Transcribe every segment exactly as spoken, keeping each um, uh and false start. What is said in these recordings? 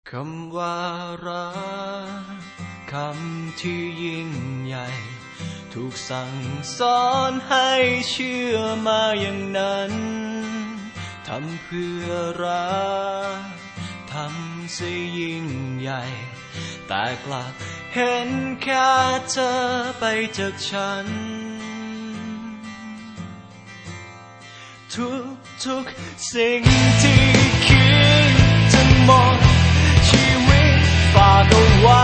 คำว่ารักคำที่ยิ่งใหญ่ถูกสั่งสอนให้เชื่อมาอย่างนั้นทำเพื่อรักทำเสียยิ่งใหญ่แต่กลับเห็นแค่เธอไปจากฉันทุกทุกสิ่งที่คิดจะหมดชีวิตฝากเอาไว้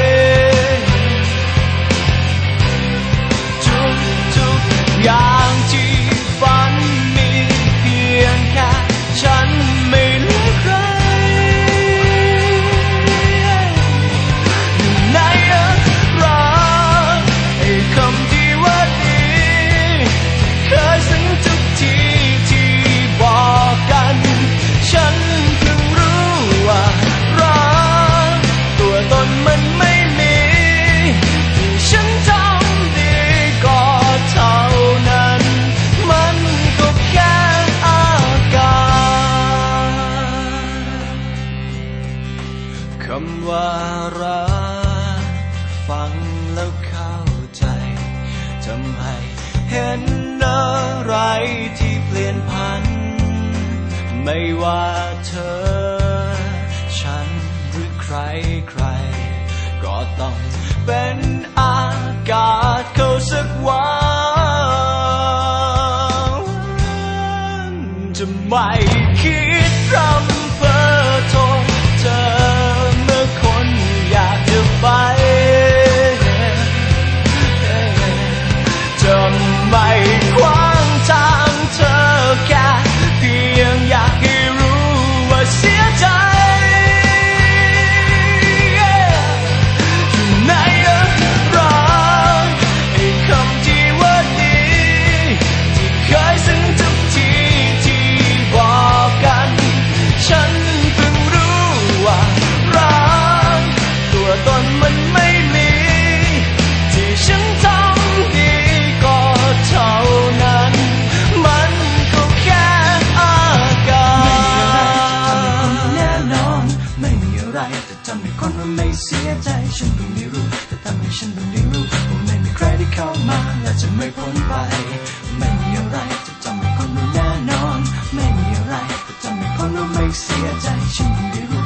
ทุกทุกอย่างที่ฝันมีเพียงแค่ฉันไม่เหลือใครอยู่ในรักไอ้คำที่ว่าดีเคยซึ้งทุกทีที่บอกกันฉันเพิ่งรู้ว่ารักตัวตนมันไม่มีที่ฉันทำดีก็เท่านั้นมันก็แค่อาการคำว่ารักฟังแล้วเข้าใจทำให้เห็นอะไรที่เปลี่ยนผันไม่ว่าเธอฉันหรือใครใครก็ต้องเป็นอากาศเข้าสักวันจะไม่คิดรำเพ้อโทษเธอเมื่อคนอยากจะไปจะไม่ขวางทางเธอแค่เพียงอยากให้รู้ว่าเสียใจอยู่ในรักไอ้คำที่ว่าดีที่เคยซึ้งทุกทีที่บอกกันฉันเพิ่งรู้ว่ารักตัวตนมันไม่มีที่ฉันทำดีก็เท่านั้นมันก็แค่อาการไม่มีอะไรจะทำให้คนเราไม่เสียใจฉันเพิ่งได้รู้แต่ทำให้ฉันเพิ่งได้รู้ว่าไม่มีใครที่เข้ามาและจะไม่พ้นไปไม่มีอะไรจะทำให้คนเราแน่นอนไม่มีอะไรจะทำให้คนเราไม่เสียใจฉันเพิ่งได้รู้